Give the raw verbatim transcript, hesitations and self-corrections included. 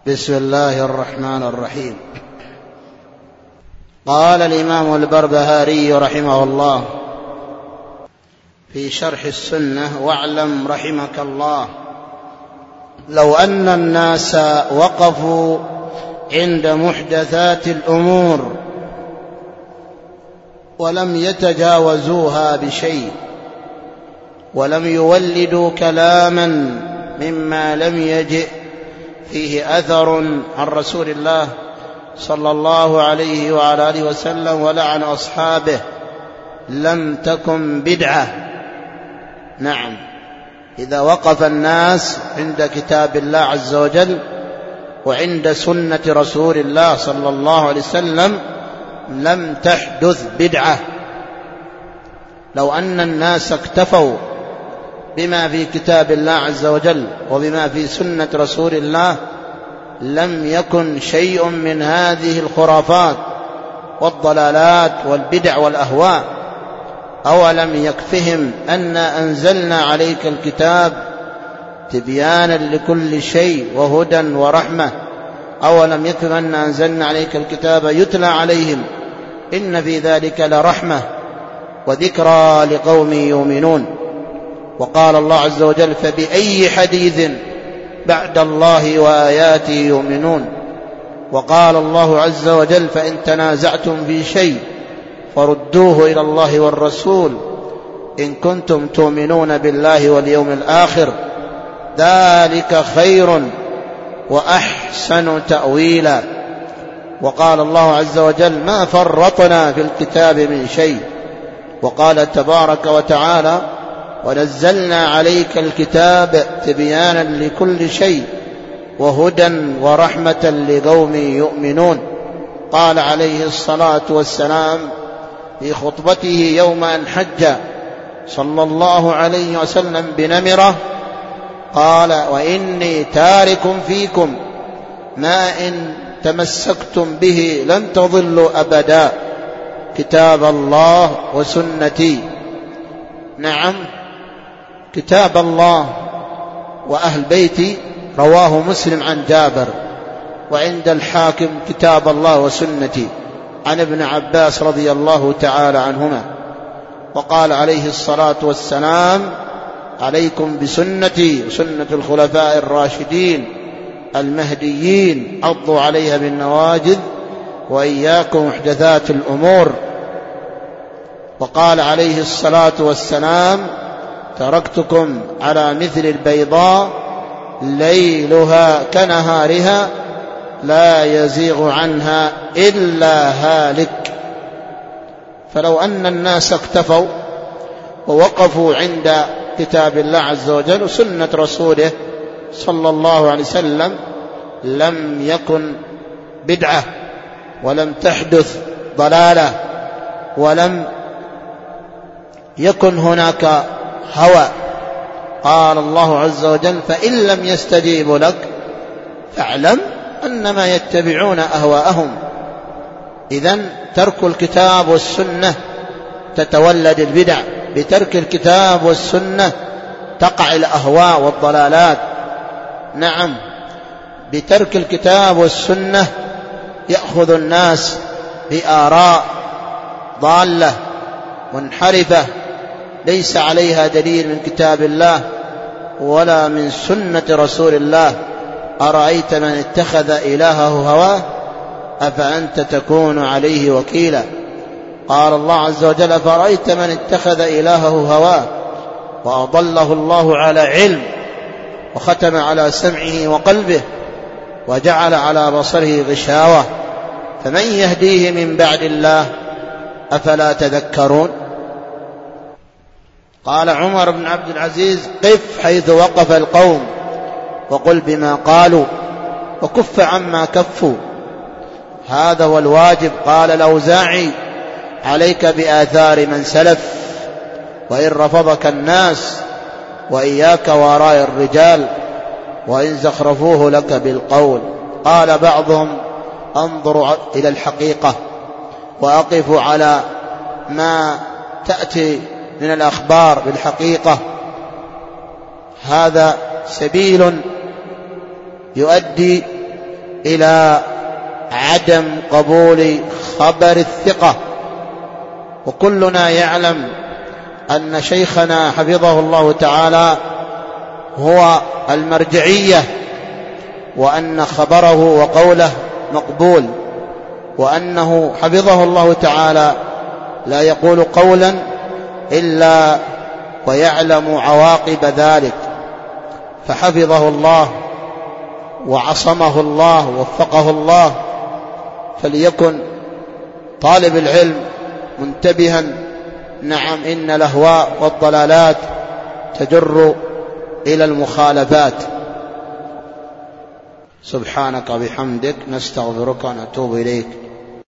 بسم الله الرحمن الرحيم. قال الإمام البربهاري رحمه الله في شرح السنة: واعلم رحمك الله لو أن الناس وقفوا عند محدثات الأمور ولم يتجاوزوها بشيء ولم يولدوا كلاما مما لم يجئ فيه أثر عن رسول الله صلى الله عليه وعلى آله وسلم ولا عن أصحابه لم تكن بدعة. نعم، إذا وقف الناس عند كتاب الله عز وجل وعند سنة رسول الله صلى الله عليه وسلم لم تحدث بدعة. لو أن الناس اكتفوا بما في كتاب الله عز وجل وبما في سنة رسول الله لم يكن شيء من هذه الخرافات والضلالات والبدع والأهواء. أولم يكفهم أن أنزلنا عليك الكتاب تبيانا لكل شيء وهدى ورحمة؟ أولم يكفهم أن أنزلنا عليك الكتاب يتلى عليهم إن في ذلك لرحمة وذكرى لقوم يؤمنون. وقال الله عز وجل: فبأي حديث بعد الله وآياته يؤمنون. وقال الله عز وجل: فإن تنازعتم في شيء فردوه إلى الله والرسول إن كنتم تؤمنون بالله واليوم الآخر ذلك خير وأحسن تأويلا. وقال الله عز وجل: ما فرطنا في الكتاب من شيء. وقال تبارك وتعالى: ونزلنا عليك الكتاب تبيانا لكل شيء وهدى ورحمة لقوم يؤمنون. قال عليه الصلاة والسلام في خطبته يوم أن حج صلى الله عليه وسلم بنمرة، قال: وإني تارك فيكم ما إن تمسكتم به لن تضلوا أبدا، كتاب الله وسنتي. نعم، كتاب الله وأهل بيتي رواه مسلم عن جابر، وعند الحاكم كتاب الله وسنتي عن ابن عباس رضي الله تعالى عنهما. وقال عليه الصلاة والسلام: عليكم بسنتي وسنة الخلفاء الراشدين المهديين عضوا عليها بالنواجذ وإياكم محدثات الأمور. وقال عليه الصلاة والسلام: تركتكم على مثل البيضاء ليلها كنهارها لا يزيغ عنها إلا هالك. فلو أن الناس اكتفوا ووقفوا عند كتاب الله عز وجل وسنة رسوله صلى الله عليه وسلم لم يكن بدعة ولم تحدث ضلالة ولم يكن هناك هوى. قال الله عز وجل: فإن لم يستجيبوا لك فاعلم أنما يتبعون أهواءهم. إذن ترك الكتاب والسنة تتولد البدع، بترك الكتاب والسنة تقع الأهواء والضلالات. نعم، بترك الكتاب والسنة يأخذ الناس بآراء ضالة منحرفة ليس عليها دليل من كتاب الله ولا من سنة رسول الله. أرأيت من اتخذ إلهه هواه أفأنت تكون عليه وكيلا. قال الله عز وجل: فرأيت من اتخذ إلهه هواه وأضله الله على علم وختم على سمعه وقلبه وجعل على بصره غشاوة فمن يهديه من بعد الله أفلا تذكرون. قال عمر بن عبد العزيز: قف حيث وقف القوم وقل بما قالوا وكف عما كفوا، هذا هو الواجب. قال الأوزاعي: عليك بآثار من سلف وإن رفضك الناس وإياك وراء الرجال وإن زخرفوه لك بالقول. قال بعضهم: أنظر إلى الحقيقة وأقف على ما تأتي من الأخبار بالحقيقة، هذا سبيل يؤدي إلى عدم قبول خبر الثقة. وكلنا يعلم أن شيخنا حفظه الله تعالى هو المرجعية، وأن خبره وقوله مقبول، وأنه حفظه الله تعالى لا يقول قولا إلا ويعلم عواقب ذلك، فحفظه الله وعصمه الله ووفقه الله. فليكن طالب العلم منتبها. نعم، إن الأهواء والضلالات تجر إلى المخالفات. سبحانك وبحمدك، نستغفرك ونتوب إليك.